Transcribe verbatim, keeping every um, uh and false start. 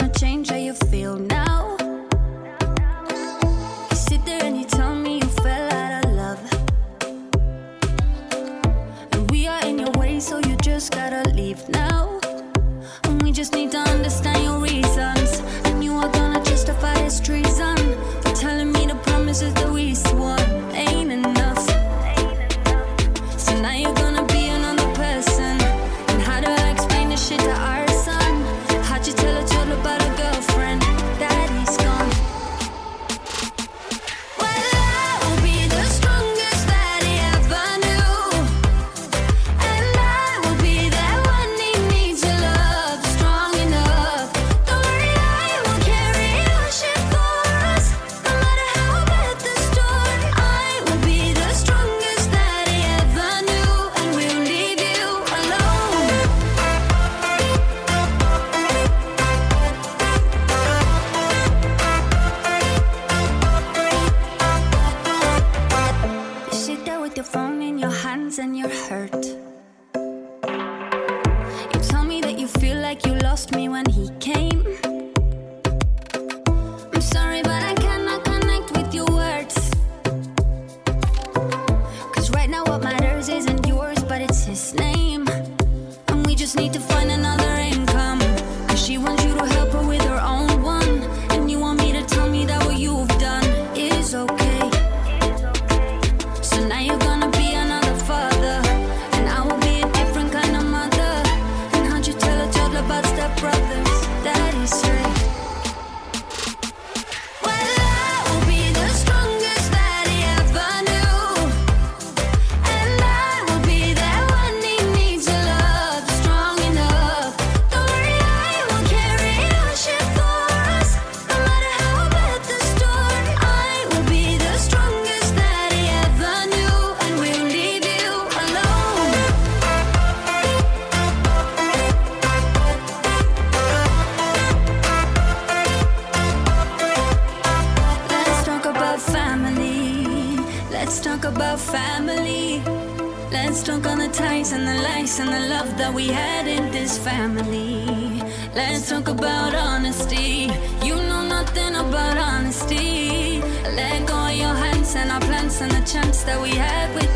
gonna change how you feel now? You sit there and you tell me you fell out of love, and we are in your way, so you just gotta leave now. And we just need to understand your reasons, and you are gonna justify this treason for telling me the promises that we swore ain't enough. So now you're gonna be another person. And how do I explain this shit to our son? How'd you tell a child about a girlfriend? Daddy's gone. Well, I will be the strongest that he ever knew, and I will be that one he needs your love, strong enough. Don't worry, I will carry your shit for us, no matter how bad the storm. I will be the strongest that he ever knew, and we'll leave you alone. You sit there with your phone in your hands and you're hurt. You tell me that you feel like you lost me when he came. I'm sorry, but I cannot connect with your words. Cause right now what matters isn't yours, but it's his name. And we just need to find another income, cause she wants you to help her with her own one. And you want me to tell me that what you've done is okay. So now you're gonna be another father, and I will be a different kind of mother. And how'd you tell a child about stepbrothers? Daddy's straight. Well, I will be the strongest that he ever knew, and I will be that one he needs your love, strong enough. Don't worry, I will carry your shit for us, no matter how bad the storm. I will be the strongest that he ever knew, and we'll leave you alone. Let's talk about family. Let's talk about family. Let's talk on the ties and the lies and the love that we had in this family. Let's talk about honesty. You know nothing about honesty. Let go of your hands and our plans and the chance that we had with